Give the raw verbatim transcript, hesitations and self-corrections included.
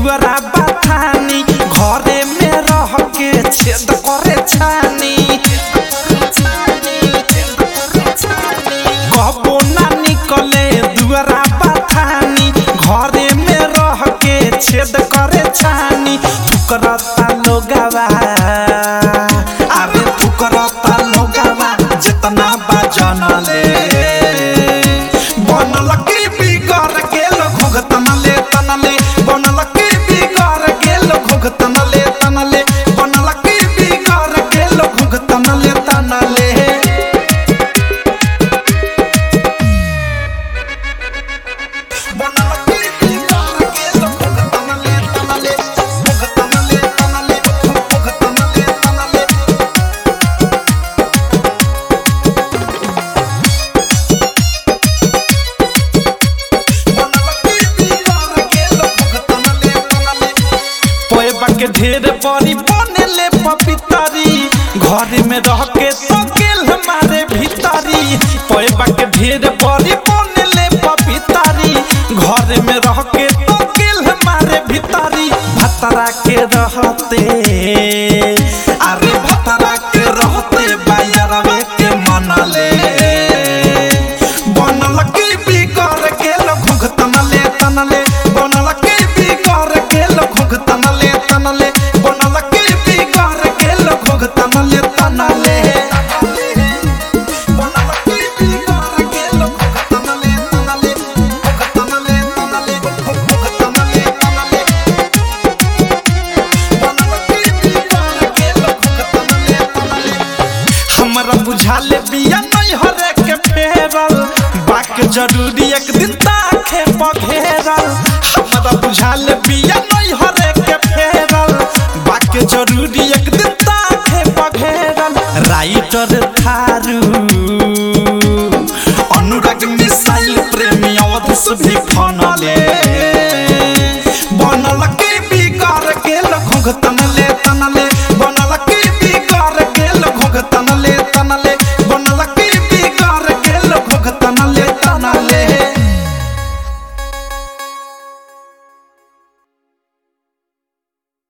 दुआरा बथानी घरे में रह के छेद करे छानी कबो ना निकले दुआरा बथानी घरे में रह के छेद करे छानी फुकरता लोगवा अरे फुकरता लोगवा जितना बजन ले बनल की बिगड़ गेल घुघतन ले तनले बनल की बिगड़ गेल घुघतन ले तनले बनल की बिगड़ गेल घुघतन ले तनले के ढेर बड़ी बने ले पपितरी घर में रह के तो गेल हमारे भीतरी पैबा के ढेर बड़ी बने ले पपितरी घर में रह के तो गेल हमारे भीतरी भतरा के रहते अरे भतरा के रहते बायरवे के मनले बनल की बिगड़ गेल घुघतन ले तनले बनल की बिगड़ गेल घुघतन ले तनले बनल की बिगड़ गेल घुघतन ले तनले बनल की बिगड़ गेल घुघतन ले तनले घुघतन ले तनले घुघतन ले तनले बनल की बिगड़ गेल घुघतन ले तनले हमरा बुझाले बिया नहीं हरे के फेरल बाक जरूरी एक दिन ताखे पघेरल हमरा बुझाले बिया नहीं हरे के फेरल बाक जरूरी एक दिन ताखे पघेरल राइटर थारू अनुराग मिसाइल प्रेमी अवध भी फनले